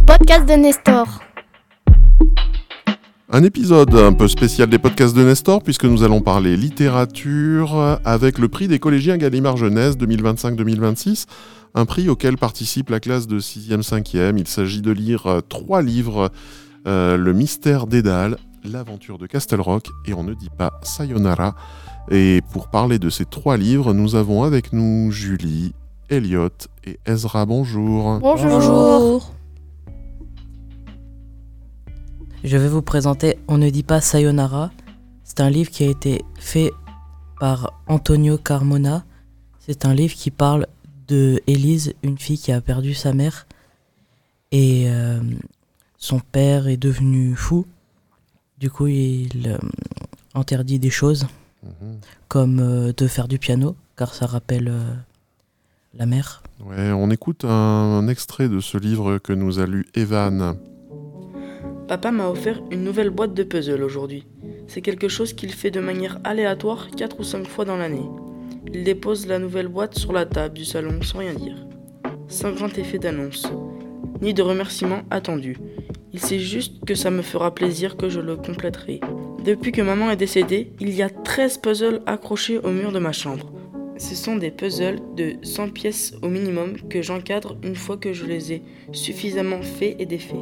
podcast de Nestor. Un épisode un peu spécial des podcasts de Nestor puisque nous allons parler littérature avec le prix des collégiens Gallimard Jeunesse 2025-2026, un prix auquel participe la classe de 6e, 5e. Il s'agit de lire 3 livres, Le mystère d'Édale, L'aventure de Castle-Rock et On ne dit pas Sayonara. Et pour parler de ces 3 livres, nous avons avec nous Julie, Elliot et Ezra. Bonjour. Bonjour. Je vais vous présenter On ne dit pas Sayonara. C'est un livre qui a été fait par Antonio Carmona. C'est un livre qui parle de Élise, une fille qui a perdu sa mère. Et son père est devenu fou. Du coup, il interdit des choses, comme de faire du piano, car ça rappelle la mère. Ouais, on écoute un extrait de ce livre que nous a lu Evan. Papa m'a offert une nouvelle boîte de puzzle aujourd'hui. C'est quelque chose qu'il fait de manière aléatoire 4 ou 5 fois dans l'année. Il dépose la nouvelle boîte sur la table du salon sans rien dire. Sans grand effet d'annonce, ni de remerciement attendu. Il sait juste que ça me fera plaisir que je le compléterai. Depuis que maman est décédée, il y a 13 puzzles accrochés au mur de ma chambre. Ce sont des puzzles de 100 pièces au minimum que j'encadre une fois que je les ai suffisamment faits et défaits.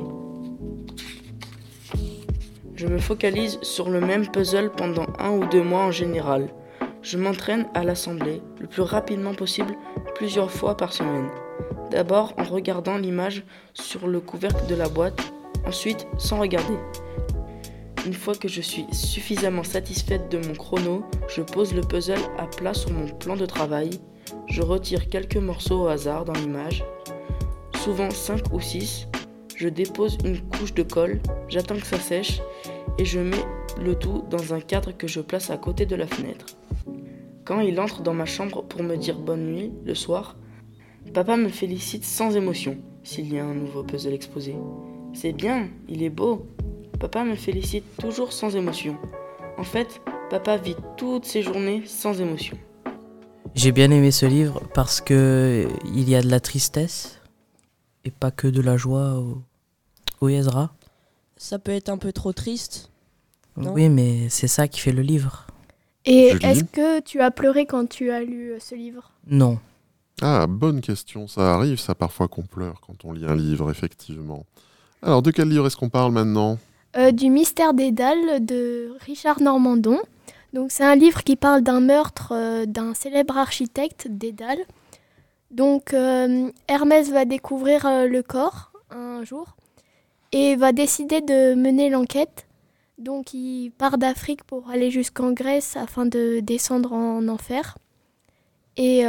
Je me focalise sur le même puzzle pendant 1 ou 2 mois en général. Je m'entraîne à l'assembler le plus rapidement possible, plusieurs fois par semaine. D'abord en regardant l'image sur le couvercle de la boîte, ensuite sans regarder. Une fois que je suis suffisamment satisfaite de mon chrono, je pose le puzzle à plat sur mon plan de travail. Je retire quelques morceaux au hasard dans l'image, souvent 5 ou 6. Je dépose une couche de colle, j'attends que ça sèche et je mets le tout dans un cadre que je place à côté de la fenêtre. Quand il entre dans ma chambre pour me dire bonne nuit le soir, papa me félicite sans émotion s'il y a un nouveau puzzle exposé. C'est bien, il est beau. Papa me félicite toujours sans émotion. En fait, papa vit toutes ses journées sans émotion. J'ai bien aimé ce livre parce que il y a de la tristesse et pas que de la joie au Ezra. Ça peut être un peu trop triste. Non. Oui, mais c'est ça qui fait le livre. Et Julie. est-ce que tu as pleuré quand tu as lu ce livre ? Non. Ah, bonne question. Ça arrive, ça, parfois qu'on pleure quand on lit un livre, effectivement. Alors, de quel livre est-ce qu'on parle maintenant ? Du mystère d'Édale de Richard Normandon. Donc, c'est un livre qui parle d'un meurtre d'un célèbre architecte d'Édale. Donc, Hermès va découvrir le corps un jour et va décider de mener l'enquête. Donc, il part d'Afrique pour aller jusqu'en Grèce afin de descendre en enfer. Et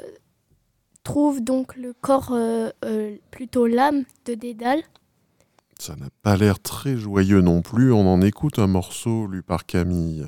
trouve donc le corps, plutôt l'âme de Dédale. Ça n'a pas l'air très joyeux non plus. On en écoute un morceau lu par Camille.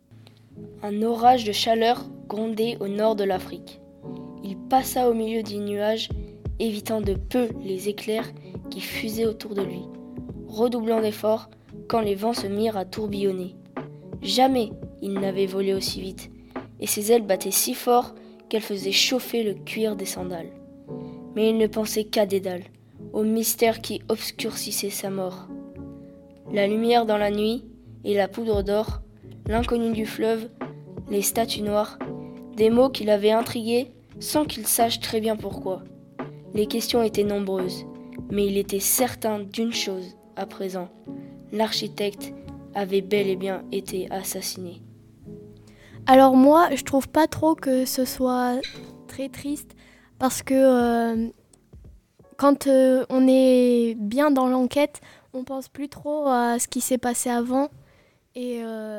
Un orage de chaleur grondait au nord de l'Afrique. Il passa au milieu des nuages, évitant de peu les éclairs qui fusaient autour de lui, redoublant d'efforts quand les vents se mirent à tourbillonner. Jamais il n'avait volé aussi vite, et ses ailes battaient si fort qu'elles faisaient chauffer le cuir des sandales. Mais il ne pensait qu'à Dédale, au mystère qui obscurcissait sa mort. La lumière dans la nuit et la poudre d'or, l'inconnu du fleuve, les statues noires, des mots qui l'avaient intrigué sans qu'il sache très bien pourquoi. Les questions étaient nombreuses, mais il était certain d'une chose à présent. L'architecte avait bel et bien été assassiné. Alors moi, je trouve pas trop que ce soit très triste parce que quand on est bien dans l'enquête, on pense plus trop à ce qui s'est passé avant et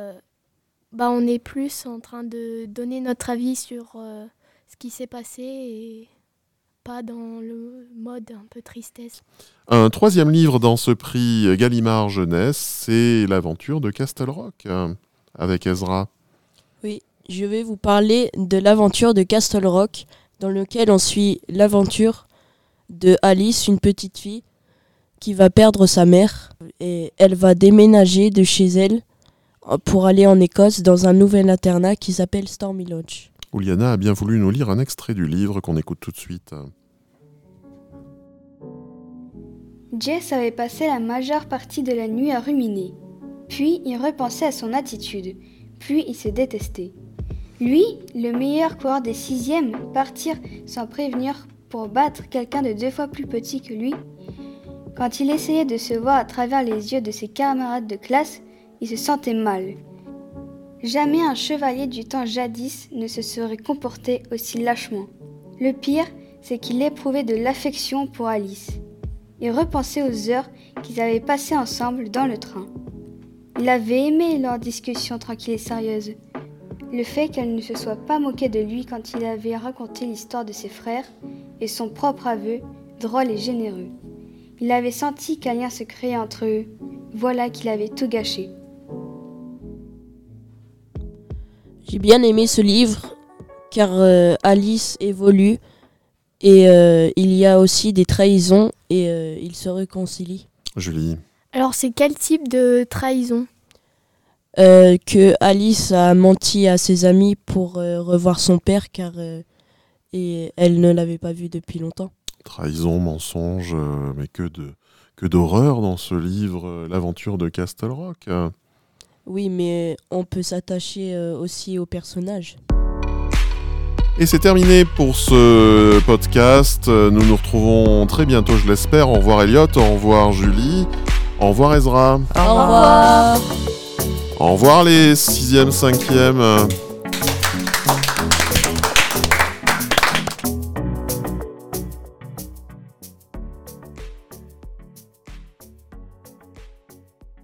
on est plus en train de donner notre avis sur ce qui s'est passé et pas dans le mode un peu tristesse. Un 3e livre dans ce prix Gallimard Jeunesse, c'est L'aventure de Castle-Rock, avec Ezra. Oui, je vais vous parler de l'aventure de Castle-Rock, dans lequel on suit l'aventure de Alice, une petite fille qui va perdre sa mère. Et elle va déménager de chez elle pour aller en Écosse dans un nouvel internat qui s'appelle Stormy Lodge. Ouliana a bien voulu nous lire un extrait du livre qu'on écoute tout de suite. Jess avait passé la majeure partie de la nuit à ruminer. Puis il repensait à son attitude. Puis il se détestait. Lui, le meilleur coureur des 6e, partir sans prévenir pour battre quelqu'un de 2 fois plus petit que lui. Quand il essayait de se voir à travers les yeux de ses camarades de classe, il se sentait mal. Jamais un chevalier du temps jadis ne se serait comporté aussi lâchement. Le pire, c'est qu'il éprouvait de l'affection pour Alice. Il repensait aux heures qu'ils avaient passées ensemble dans le train. Il avait aimé leur discussion tranquille et sérieuse. Le fait qu'elle ne se soit pas moquée de lui quand il avait raconté l'histoire de ses frères et son propre aveu, drôle et généreux. Il avait senti qu'un lien se créait entre eux. Voilà qu'il avait tout gâché. J'ai bien aimé ce livre car Alice évolue et il y a aussi des trahisons et ils se réconcilient. Julie. Alors, c'est quel type de trahison ? Que Alice a menti à ses amis pour revoir son père car et elle ne l'avait pas vu depuis longtemps. Trahison, mensonge, mais que d'horreur dans ce livre, l'aventure de Castle Rock. Oui, mais on peut s'attacher aussi aux personnages. Et c'est terminé pour ce podcast. Nous nous retrouvons très bientôt, je l'espère. Au revoir Elliot, au revoir Julie, au revoir Ezra. Au revoir. Au revoir les 6e, 5e.